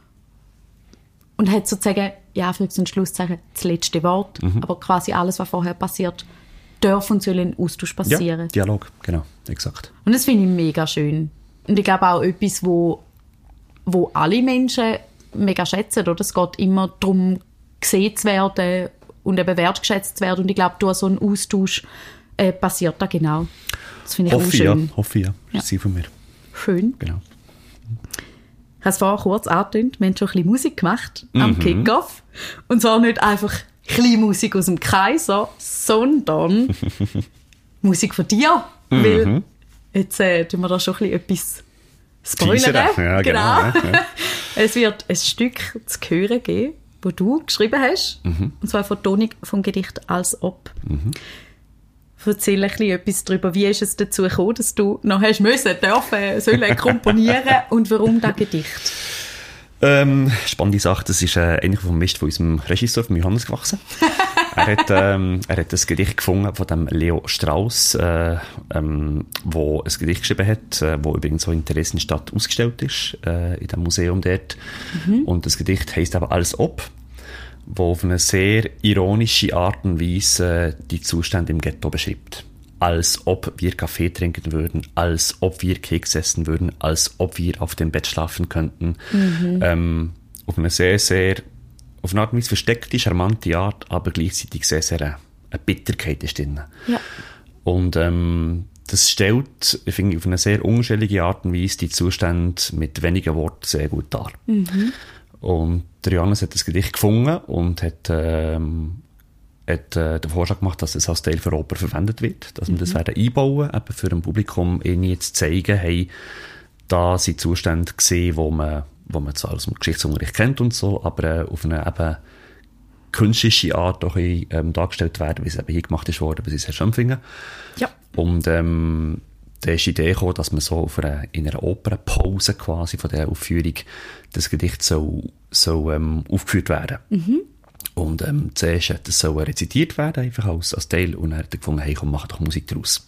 Speaker 2: und hat sozusagen, ja, für ein Schlusszeichen, das letzte Wort. Mhm. Aber quasi alles, was vorher passiert, darf und soll in Austausch passieren.
Speaker 1: Ja, Dialog, genau, exakt.
Speaker 2: Und das finde ich mega schön. Und ich glaube auch etwas, wo, wo alle Menschen mega schätzen, oder? Es geht immer darum, gesehen zu werden und eben wertgeschätzt zu werden. Und ich glaube, durch so einen Austausch äh, passiert da genau. Das finde ich
Speaker 1: hoffe
Speaker 2: auch schön.
Speaker 1: Ja, hoffe ich, ja. Das ist ja. von mir.
Speaker 2: Schön.
Speaker 1: Genau.
Speaker 2: Ich habe es vorher kurz angetönt, wir haben schon ein bisschen Musik gemacht am
Speaker 1: mhm.
Speaker 2: Kick-Off. Und zwar nicht einfach ein bisschen Musik aus dem Kaiser, sondern Musik von dir. Mhm. Weil jetzt äh, tun wir da schon ein bisschen etwas spoilern.
Speaker 1: Ja, genau. genau. Ja, ja.
Speaker 2: Es wird ein Stück zu hören geben, das du geschrieben hast. Mhm. Und zwar eine Vertonung vom Gedicht «Als ob». Mhm. Erzähl ein bisschen etwas darüber, wie ist es dazu gekommen, dass du noch hast müssen, dürfen, sollen komponieren und warum das Gedicht?
Speaker 1: Ähm, spannende Sache, das ist äh, eigentlich vom Mist von unserem Regisseur, von Johannes, gewachsen. er, hat, ähm, er hat ein Gedicht gefunden von dem Leo Strauss, äh, ähm, wo ein Gedicht geschrieben hat, äh, wo übrigens so in Theresienstadt ausgestellt ist, äh, in dem Museum dort. Mhm. Und das Gedicht heisst aber «Als ob», wo auf eine sehr ironische Art und Weise die Zustände im Ghetto beschreibt. Als ob wir Kaffee trinken würden, als ob wir Keks essen würden, als ob wir auf dem Bett schlafen könnten. Mhm. Ähm, auf eine sehr, sehr, auf eine Art und Weise versteckte, charmante Art, aber gleichzeitig sehr, sehr eine, eine Bitterkeit ist drin. Ja. Und ähm, das stellt, ich finde, auf eine sehr unschuldige Art und Weise die Zustände mit wenigen Worten sehr gut dar. Mhm. Und der Johannes hat das Gedicht gefunden und hat, ähm, hat äh, den Vorschlag gemacht, dass es als Teil für Oper verwendet wird, dass wir mhm. das werden einbauen, eben für ein Publikum ihnen zu zeigen, hey, da sind Zustände gesehen, wo man, wo man zwar aus dem Geschichtsunterricht kennt und so, aber äh, auf eine eben künstlerische Art auch ein, ähm, dargestellt werden, wie es eben hier gemacht ist worden, bei Herr Schömpfingen. Ja. Und ähm, da ist die Idee gekommen, dass man so auf einer, in einer Opernpause quasi von dieser Aufführung das Gedicht so, so ähm, aufgeführt werden. Mhm. Und ähm, zuerst hat das so rezitiert werden, einfach als, als Teil, und dann hat er gefunden, hey, komm, mach doch Musik daraus.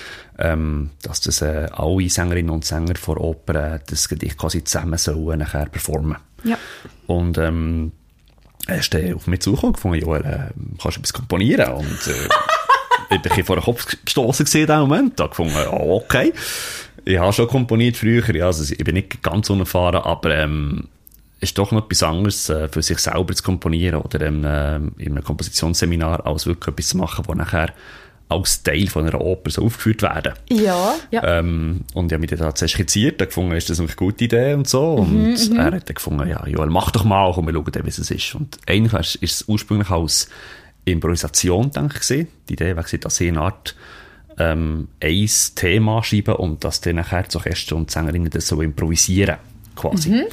Speaker 1: Ähm, dass das äh, alle Sängerinnen und Sänger vor Oper das Gedicht quasi zusammen sollen nachher performen. Ja. Und ähm, er ist dann auf mich zugekommen, gefunden, Joel, äh, kannst du etwas komponieren? Und äh, ich bin ein vor den Kopf gestossen in diesem Moment. Da gefunden, oh, okay. Ich habe schon komponiert früher, ja, also ich bin nicht ganz unerfahren, aber ähm, es ist doch noch etwas anderes, äh, für sich selber zu komponieren oder ähm, äh, in einem Kompositionsseminar, als wirklich etwas zu machen, das nachher als Teil von einer Oper so aufgeführt werden.
Speaker 2: Ja, ja.
Speaker 1: Ähm, und ich habe mich dann da skizziert, da gefunden, ist das eine gute Idee und so. Und mhm, er hat dann gefunden, ja, Joel, mach doch mal, komm, wir schauen dann, wie es ist. Und eigentlich ist es ursprünglich als Improvisation, denke ich, gewesen. Die Idee war, dass sie eine Art ähm, ein Thema schreiben und dass dann nachher die Orchester und die Sängerinnen das so improvisieren, quasi. Mhm.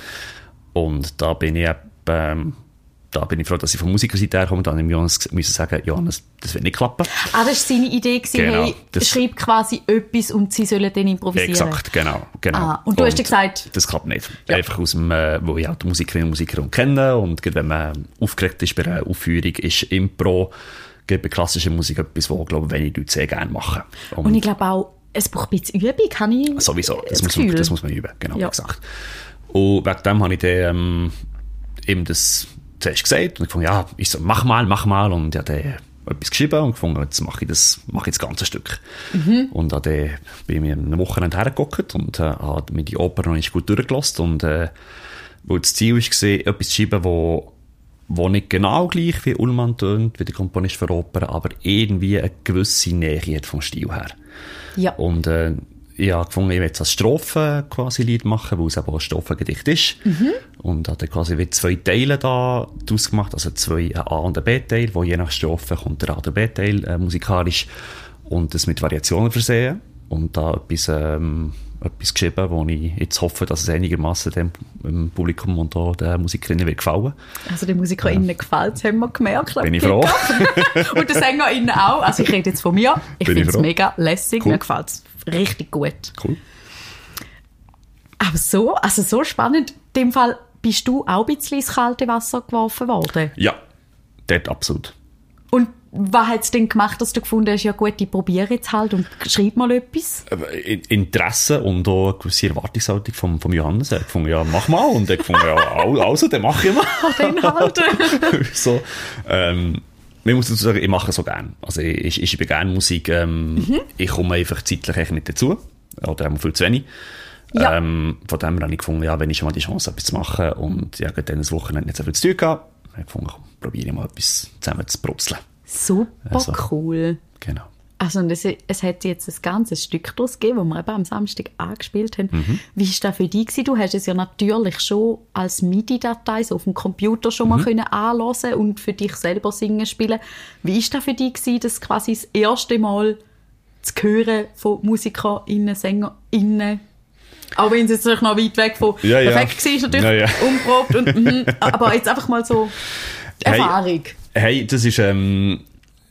Speaker 1: Und da bin ich ähm, da bin ich froh, dass ich von Musikerseite herkomme. Dann musste ich sagen, Johannes, das wird nicht klappen.
Speaker 2: Ah, das war seine Idee, genau, hey, schreib quasi etwas und sie sollen dann improvisieren.
Speaker 1: Exakt, genau. genau.
Speaker 2: Ah, und du und hast dir gesagt...
Speaker 1: Das klappt nicht. Ja. Einfach aus dem, äh, wo ich auch die Musikerinnen und Musiker kenne. Und wenn man aufgeregt ist bei einer Aufführung, ist Impro bei klassischer Musik etwas, was, glaube ich, wenige Leute sehr gerne machen.
Speaker 2: Und, und ich glaube auch, es braucht ein bisschen Übung, kann ich...
Speaker 1: Sowieso, das, das, muss, man, das muss man üben, genau, ja. Gesagt. Und wegen dem habe ich dann ähm, eben das... zuerst gesagt und ich fand, ja, ich so, mach mal, mach mal, und ich habe etwas geschrieben und gefunden, jetzt mache ich das, mache ich das ganze Stück. Mhm. Und dann bin ich mir eine Woche hergeguckt und äh, habe mir die Oper noch nicht gut durchgelassen und äh, wo das Ziel war, etwas zu schreiben, wo, wo nicht genau gleich wie Ullmann tönt, wie der Komponist für Oper, aber irgendwie eine gewisse Nähe hat vom Stil her. Ja. Und äh, ich habe gefunden, ich will jetzt als Strophe quasi Lied machen, weil es aber ein Strophengedicht ist. Mhm. Und habe dann quasi wie zwei Teile da daraus gemacht, also zwei, ein A- und ein B-Teil, wo je nach Strophe kommt der A- oder B-Teil äh, musikalisch und das mit Variationen versehen und da etwas ähm, etwas geschrieben, wo ich jetzt hoffe, dass es einigermaßen dem, dem Publikum und auch den Musikerinnen wird gefallen.
Speaker 2: Also den Musikerinnen äh, gefällt es, haben wir gemerkt.
Speaker 1: Bin ich froh.
Speaker 2: Und den Sängerinnen auch. Also ich rede jetzt von mir. Ich finde es mega lässig. Cool. Mir gefällt es richtig gut.
Speaker 1: Cool.
Speaker 2: Aber so, also so spannend. In dem Fall bist du auch ein bisschen ins kalte Wasser geworfen worden?
Speaker 1: Ja, dort absolut.
Speaker 2: Und was hat es denn gemacht, dass du gefunden hast, ja gut, ich probiere jetzt halt und schreib mal etwas?
Speaker 1: Interesse und auch eine gewisse Erwartungshaltung vom, vom Johannes. Er hat gefunden, ja, mach mal. Und er hat gefunden, ja, also, dann mach ich mal.
Speaker 2: Den halt.
Speaker 1: So, ähm, ich muss dazu sagen, ich mache so gerne. Also ich, ich, ich bin gerne Musik. Ähm, mhm. Ich komme einfach zeitlich echt nicht dazu. Oder einmal viel zu wenig. Ja. Ähm, von dem her habe ich gefunden, ja, wenn ich schon mal die Chance habe, etwas zu machen und ja, dann ein Wochenende nicht so viel zu tun gehabt, habe ich gefunden, komm, probiere ich mal etwas zusammen zu brutzeln.
Speaker 2: Super also, cool.
Speaker 1: Genau.
Speaker 2: Also und es, es hat jetzt ein ganzes Stück daraus gegeben, das wir eben am Samstag angespielt haben. Mhm. Wie war das für dich gewesen? Du hast es ja natürlich schon als MIDI-Datei so auf dem Computer schon mhm. mal können anhören und für dich selber singen, spielen. Wie war das für dich gewesen, das quasi das erste Mal zu hören von MusikerInnen, SängerInnen? Auch wenn es jetzt noch weit weg von
Speaker 1: ja,
Speaker 2: perfekt
Speaker 1: ja.
Speaker 2: war, natürlich
Speaker 1: ja, ja.
Speaker 2: umprobt. Und, mm, aber jetzt einfach mal so Erfahrung.
Speaker 1: Hey, hey das ist, ähm,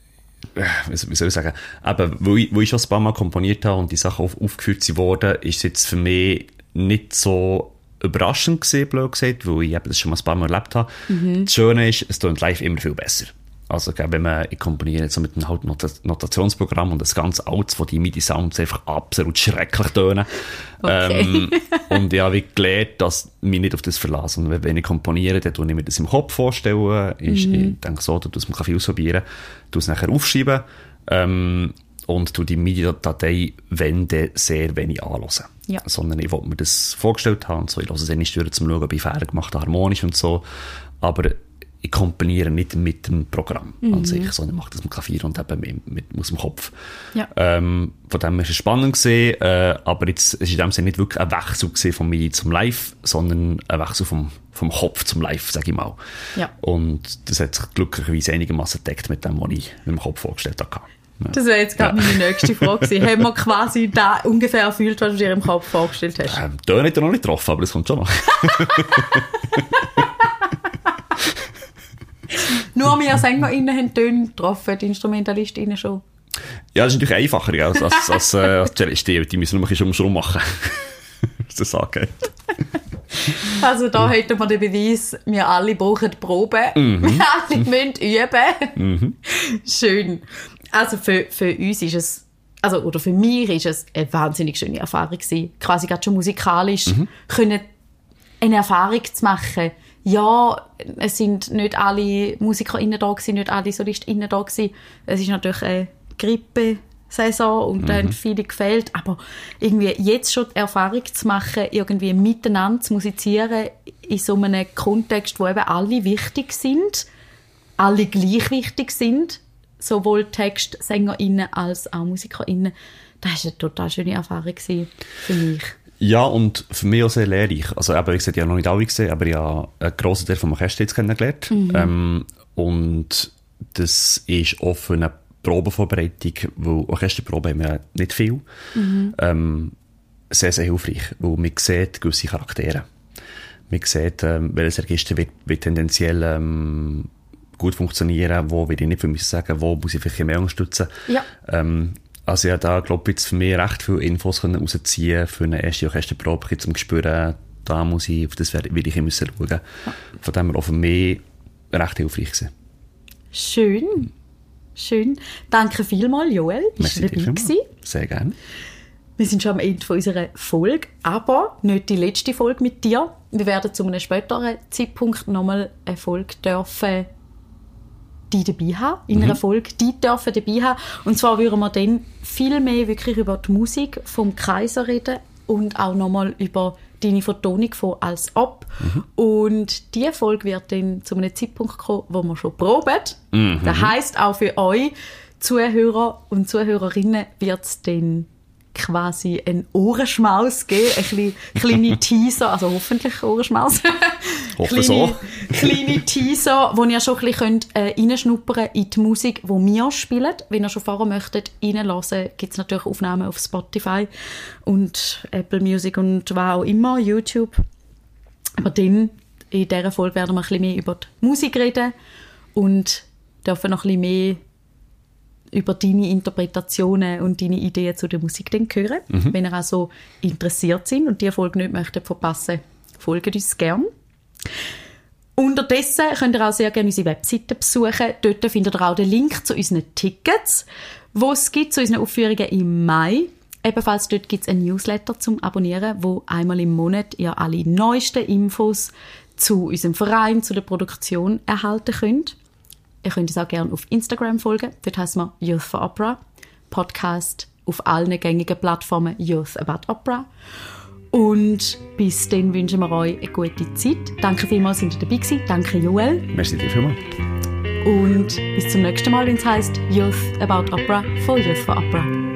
Speaker 1: wie soll ich sagen, aber wo ich, wo ich schon ein paar Mal komponiert habe und die Sachen auf, aufgeführt wurden, ist es jetzt für mich nicht so überraschend gewesen, blöd gesagt, weil ich das schon mal ein paar Mal erlebt habe. Mhm. Das Schöne ist, es klingt live immer viel besser. Also, wenn man, ich komponiere jetzt so mit einem halt Notationsprogramm und das ganz Altes, wo die MIDI-Sounds einfach absolut schrecklich tönen. Okay. Ähm, und ich habe wie gelernt, dass mich nicht auf das verlasse. Und wenn ich komponiere, dann tue ich mir das im Kopf vorstellen. Ich, mhm. ich denke so, da muss man viel ausprobieren. Du es nachher aufschreiben. Ähm, und tu die MIDI-Datei, wenn dann sehr wenig anhören. Ja. Sondern ich wollte mir das vorgestellt haben und so. Ich höre es nicht durch, um zu schauen, ob ich Fehler gemacht habe, harmonisch und so. Aber ich komponiere nicht mit dem Programm mhm. an sich, sondern mache das mit Klavier und eben mit, mit, aus dem Kopf. Ja. Ähm, von dem her war es spannend gewesen, äh, aber jetzt ist in dem Sinne nicht wirklich ein Wechsel von mir zum Live, sondern ein Wechsel vom, vom Kopf zum Live, sage ich mal. Ja. Und das hat sich glücklicherweise einigermaßen gedeckt mit dem, was ich mit dem Kopf vorgestellt habe. Ja.
Speaker 2: Das wäre jetzt gerade ja. meine nächste Frage gewesen. Haben wir quasi da ungefähr erfüllt, was du dir im Kopf vorgestellt hast?
Speaker 1: Ähm, da hätte ich noch nicht getroffen, aber das kommt schon noch.
Speaker 2: Nur wir SängerInnen haben Töne getroffen, die InstrumentalistInnen schon.
Speaker 1: Ja, das ist natürlich einfacher als, als, als, äh, als Celestia. Die müssen nur ein bisschen umschrum machen, was das angeht.
Speaker 2: Also da hätten wir den Beweis, wir alle brauchen Proben. Mhm. Wir alle müssen üben. Mhm. Schön. Also für, für uns ist es, also, oder für mich ist es eine wahnsinnig schöne Erfahrung gewesen. Quasi gerade schon musikalisch mhm. können eine Erfahrung zu machen. Ja, es sind nicht alle MusikerInnen da gewesen, nicht alle SolistInnen da gewesen. Es ist natürlich eine Grippesaison und mhm. da haben viele gefehlt. Aber irgendwie jetzt schon die Erfahrung zu machen, irgendwie miteinander zu musizieren in so einem Kontext, wo eben alle wichtig sind, alle gleich wichtig sind, sowohl Text, SängerInnen als auch MusikerInnen, das war eine total schöne Erfahrung für mich.
Speaker 1: Ja, und für mich auch sehr lehrreich. Also, eben, wie gesagt, ich habe noch nicht alle gesehen, aber ich habe einen grossen Teil vom Orchester jetzt kennengelernt. Mhm. Ähm, und das ist auch für eine Probenvorbereitung, weil Orchesterproben haben wir nicht viel, mhm. ähm, sehr, sehr hilfreich, weil man sieht gewisse Charaktere. Man sieht, ähm, welches Register wird, wird tendenziell ähm, gut funktionieren, wo will ich nicht für mich sagen, wo muss ich vielleicht mehr unterstützen. Ja. Ähm, Also ich habe da, glaube ich, jetzt für mich recht viele Infos rausziehen für eine erste Orchesterprobe, zum Spüren, da muss ich, auf das will ich müssen schauen. Ja. Von dem her auch für mich recht hilfreich gewesen.
Speaker 2: Schön. Schön. Danke vielmals, Joel. Bist du dabei gewesen?
Speaker 1: Sehr gerne.
Speaker 2: Wir sind schon am Ende unserer Folge, aber nicht die letzte Folge mit dir. Wir werden zu einem späteren Zeitpunkt nochmal eine Folge dürfen die dabei haben, in mhm. einer Folge, die dürfen dabei haben. Und zwar würden wir dann viel mehr wirklich über die Musik vom Kaiser reden und auch nochmal über deine Vertonung von «Als ob». Mhm. Und diese Folge wird dann zu einem Zeitpunkt kommen, wo wir schon proben. Mhm. Das heisst, auch für euch Zuhörer und Zuhörerinnen wird es dann quasi einen Ohrenschmaus geben, ein bisschen kleine Teaser, also hoffentlich Ohrenschmaus,
Speaker 1: hoffe
Speaker 2: kleine,
Speaker 1: so.
Speaker 2: kleine Teaser, wo ihr schon ein bisschen äh, reinschnuppern könnt in die Musik, die wir spielen. Wenn ihr schon vorher möchtet reinhören, gibt es natürlich Aufnahmen auf Spotify und Apple Music und was auch immer, YouTube. Aber dann, in dieser Folge werden wir ein bisschen mehr über die Musik reden und dürfen noch ein bisschen mehr über deine Interpretationen und deine Ideen zu der Musik dann hören. Mhm. Wenn ihr auch so interessiert sind und diese Folge nicht möchtet verpassen, folgt uns gerne. Unterdessen könnt ihr auch sehr gerne unsere Webseite besuchen. Dort findet ihr auch den Link zu unseren Tickets, die es gibt zu unseren Aufführungen im Mai. Ebenfalls dort gibt es ein Newsletter zum Abonnieren, wo einmal im Monat ihr alle neuesten Infos zu unserem Verein, zu der Produktion erhalten könnt. Ihr könnt uns auch gerne auf Instagram folgen. Dort heissen wir Youth for Opera. Podcast auf allen gängigen Plattformen Youth About Opera. Und bis dann wünschen wir euch eine gute Zeit. Danke vielmals, dass ihr dabei gewesen. Danke, Joel.
Speaker 1: Merci dir vielmals.
Speaker 2: Und bis zum nächsten Mal, wenn es heisst Youth About Opera von Youth for Opera.